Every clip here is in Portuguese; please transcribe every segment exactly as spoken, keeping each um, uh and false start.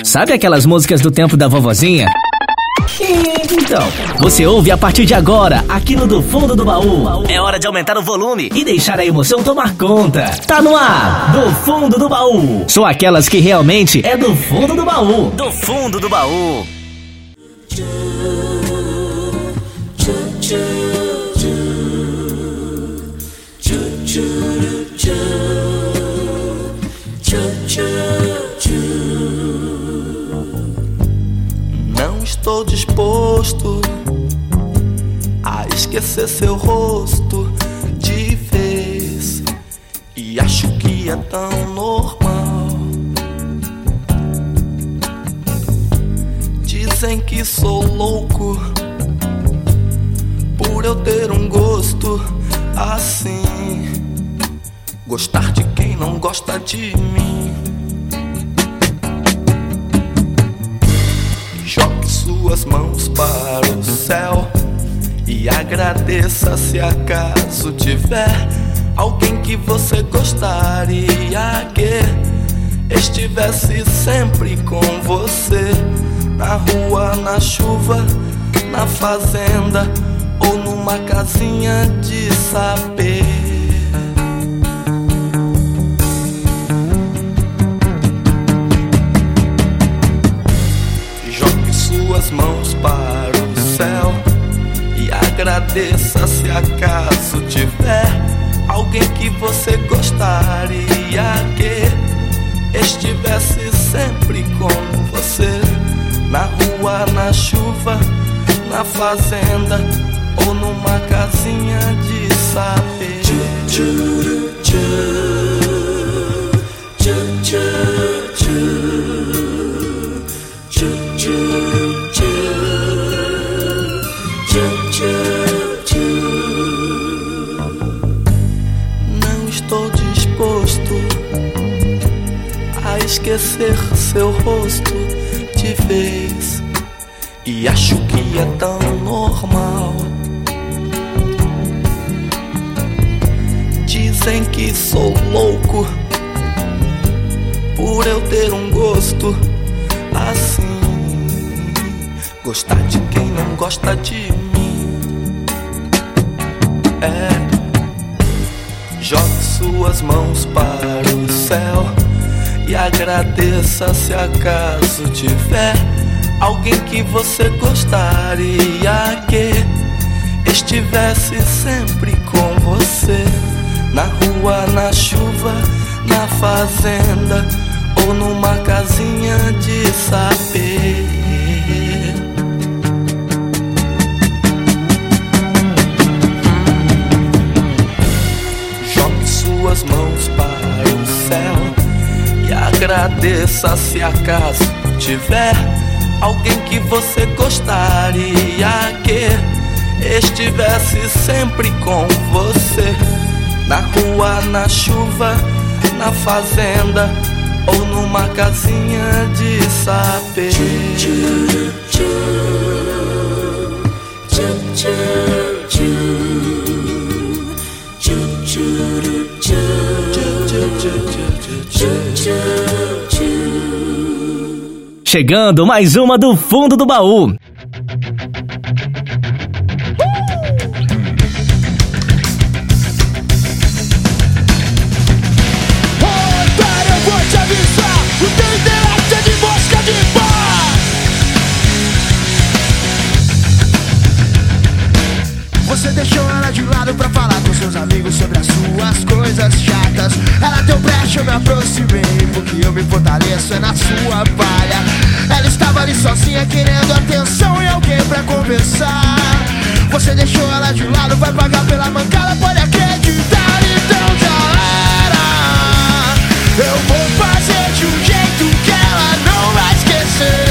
Sabe aquelas músicas do tempo da vovozinha? Então, você ouve a partir de agora, aqui no Do Fundo do Baú. É hora de aumentar o volume e deixar a emoção tomar conta. Tá no ar, Do Fundo do Baú. Só aquelas que realmente é do fundo do baú. Do Fundo do Baú. Não estou disposto a esquecer seu rosto de vez, e acho que é tão normal. Dizem que sou louco por eu ter um gosto assim, gostar de quem não gosta de mim. Jogue suas mãos para o céu e agradeça se acaso tiver alguém que você gostaria que estivesse sempre com você, na rua, na chuva, na fazenda ou numa casinha de sapê. Jogue suas mãos para o céu e agradeça se acaso tiver alguém que você gostaria que estivesse sempre com você, na rua, na chuva, na fazenda ou numa casinha de sapê. Tchu, tchu, tchu, tchu, tchu, tchu, tchu, tchu, tchu, tchu. Não estou disposto a esquecer seu rosto de vez, e acho que é tão normal. Dizem que sou louco por eu ter um gosto assim, gostar de quem não gosta de mim. É, jogue suas mãos para o céu e agradeça se acaso tiver alguém que você gostaria que estivesse sempre com você, na rua, na chuva, na fazenda ou numa casinha de sapê. Jogue suas mãos para o céu e agradeça se acaso tiver alguém que você gostaria que estivesse sempre com você, na rua, na chuva, na fazenda ou numa casinha de sapê. Tchu, tchu, tchu, tchu, tchu, tchu, tchu, tchu, tchu, tchu, tchu, tchu. Chegando mais uma do Fundo do Baú. Você deixou ela de lado pra falar com seus amigos sobre as suas coisas chatas. Ela deu brecha, eu me aproximei, porque eu me fortaleço é na sua palha. Ela estava ali sozinha querendo atenção e alguém pra conversar. Você deixou ela de lado, vai pagar pela mancada, pode acreditar, então já era. Eu vou fazer de um jeito que ela não vai esquecer.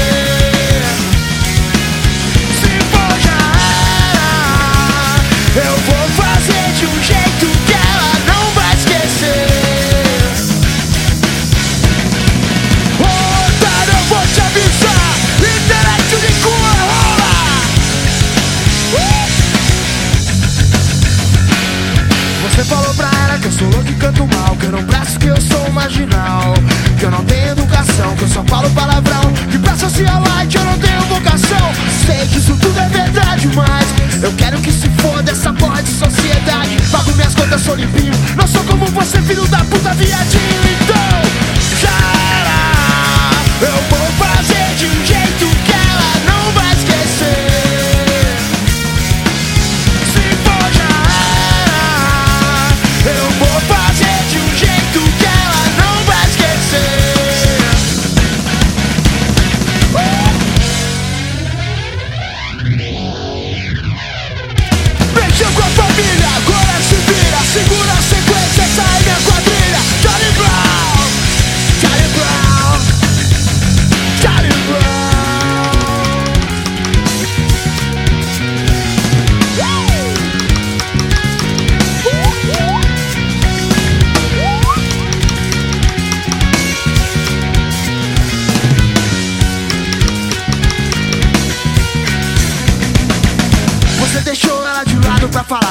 Eu vou fazer de um jeito que ela não vai esquecer. Ô, otário, eu vou te avisar, internet de cu rola. uh! Você falou pra ela que eu sou louco e canto mal, que eu não braço, que eu sou um marginal, que eu não tenho educação, que eu só falo palavrão, que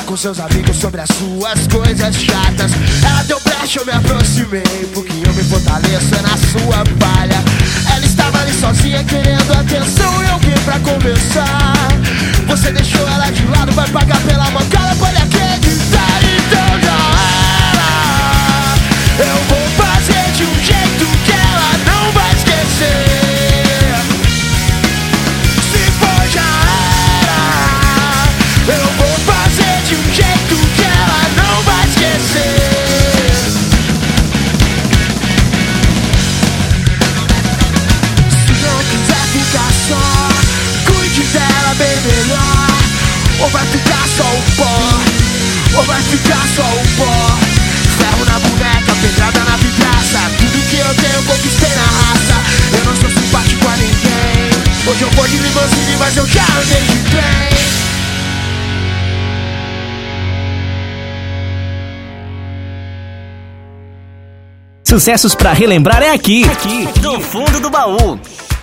com seus amigos sobre as suas coisas chatas. Ela deu brecha, eu me aproximei, porque eu me fortaleço é na sua palha. Ela estava ali sozinha querendo atenção e alguém pra conversar. Você deixou ela de lado, vai pagar pela mancada, pode acreditar, então já era. Eu vou fazer de um jeito que ela não vai esquecer. Se for já era. Eu vou fazer de um jeito que ela não vai esquecer. Se não quiser ficar só, cuide dela bem melhor. Ou vai ficar só o pó, ou vai ficar só o pó. Ferro na boneca, pedrada na vidraça. Tudo que eu tenho conquistei na raça. Eu não sou simpático a ninguém. Hoje eu vou de limousine, mas eu já andei de trem. Sucessos pra relembrar é aqui, aqui, do fundo do baú.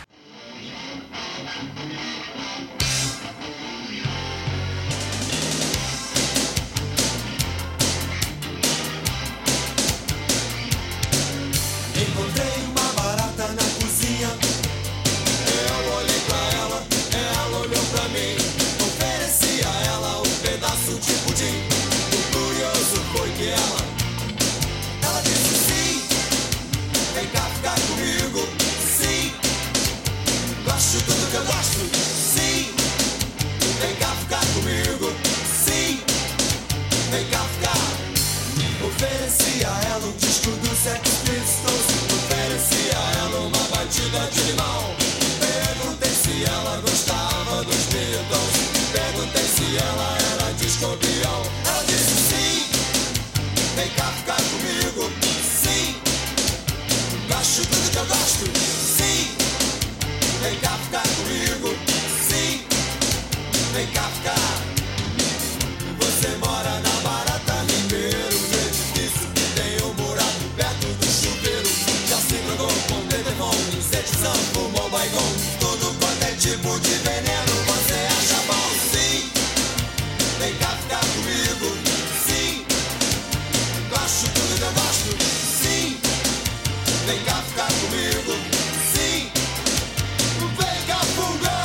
Encontrei uma barata na cozinha. Eu olhei pra ela, ela olhou pra mim. Ofereci a ela um pedaço de pudim. O curioso foi que ela Ela disse sim. Vem cá ficar comigo. Sim. Gosto tudo que eu gosto. Sim. Vem cá ficar comigo. Sim. Vem cá ficar. Ofereci a ela um disco do Sex Pistols. Ofereci a ela uma batida de limão. Perguntei se ela gostava dos Beatles. Perguntei se ela era de escorpião. Ela disse sim. Vem cá ficar comigo. Sim. Gosto tudo que eu gosto. Sim. Vem cá ficar comigo. Sim. Vem cá ficar. Você mora na Barata Ribeiro, no edifício que tem um buraco perto do chuveiro. Já se drogou com telefone, insetizão, fumou baigão. Tudo quanto é tipo de veneno você acha bom. Sim. Vem cá ficar comigo. Sim. Gosto tudo que eu gosto. Sim. Vem cá ficar comigo. Sim. Vem cá fungar.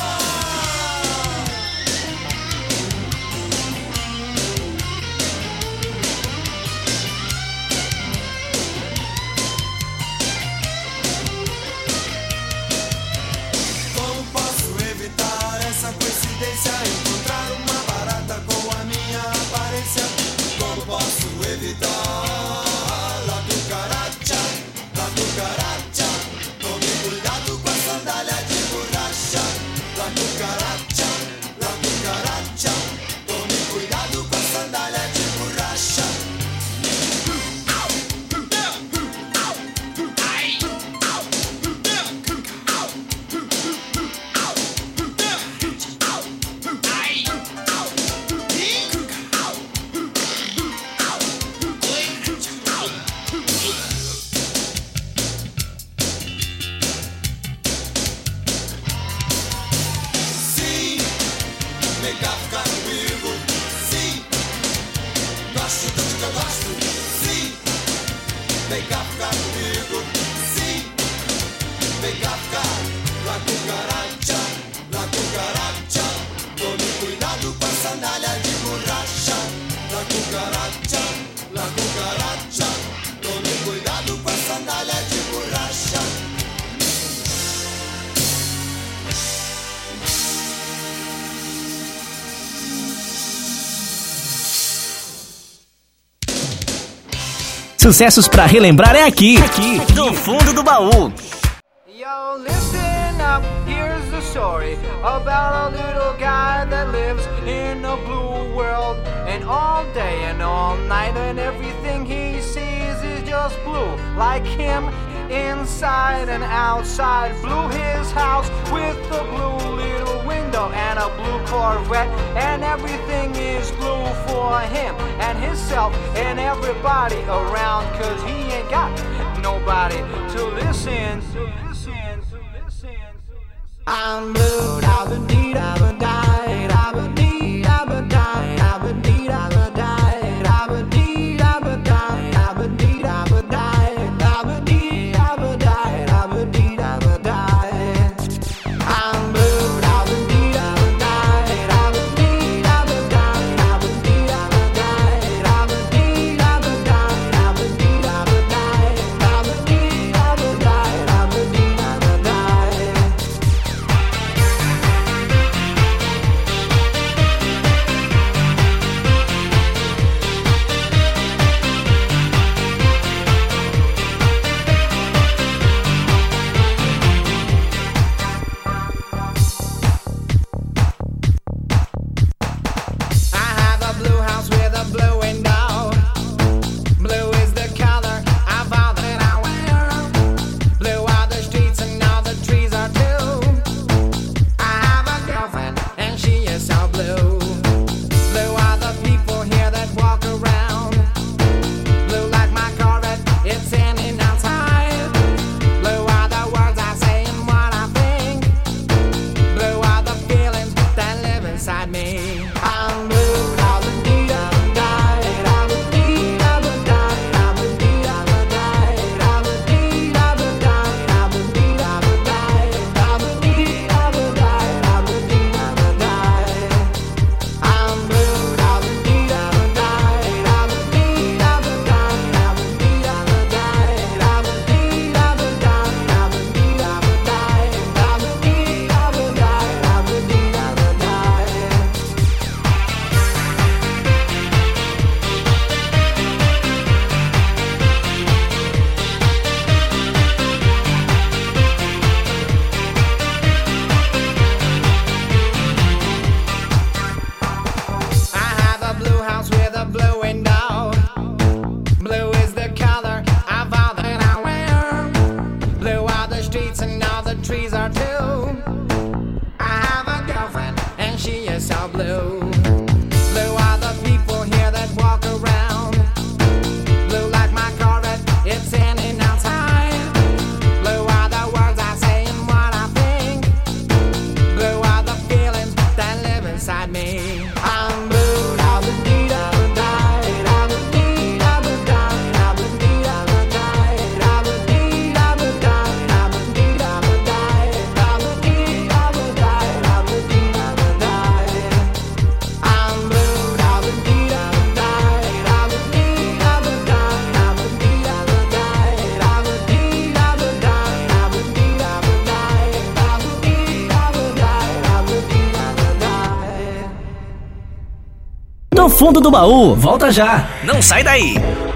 Como posso evitar essa coincidência? Encontrar uma barata com a minha aparência. Como posso evitar? La cucaracha, la cucaracha. Tome cuidado com a sandália de borracha. La cucaracha, la cucaracha. Tome cuidado com a sandália de borracha. Sim, vem cá ficar comigo. Sim, gosto tanto que eu gosto. Sim, vem cá ficar comigo. Sim, vem cá ficar. La cucaracha, la cucaracha. Tome cuidado com a sandália de borracha. La cucaracha, la cucaracha. Tome cuidado com a sandália de borracha. Sucessos pra relembrar é aqui, aqui, do fundo do baú. Yo, listen up, here's the story about a little guy that lives in a blue world. And all day and all night and everything he sees is just blue. Like him, inside and outside. Blue his house with a blue little window and a blue Corvette. And everything is blue for him and himself and everybody around. Cause he ain't got nobody to listen to. I'm blue, I've been need, I've been died, I've been need, I've been died, I've been need, I've been died. these are two. I have a girlfriend and she is so blue. Blue are the people here that walk around. Blue like my Corvette, it's in and outside. Blue are the words I say and what I think. Blue are the feelings that live inside me. I'm blue, da ba dee da ba die, da ba dee da ba die, da ba dee da ba die, da ba dee da ba die, da ba dee da ba die, da ba dee da ba die, da ba dee da ba die. I'm blue, da ba dee da ba die, da ba dee da ba die, da ba dee da ba die, da ba dee da ba die, da ba dee da ba die, da ba dee da ba die, da ba dee da ba die. Do fundo do baú, volta já, não sai daí.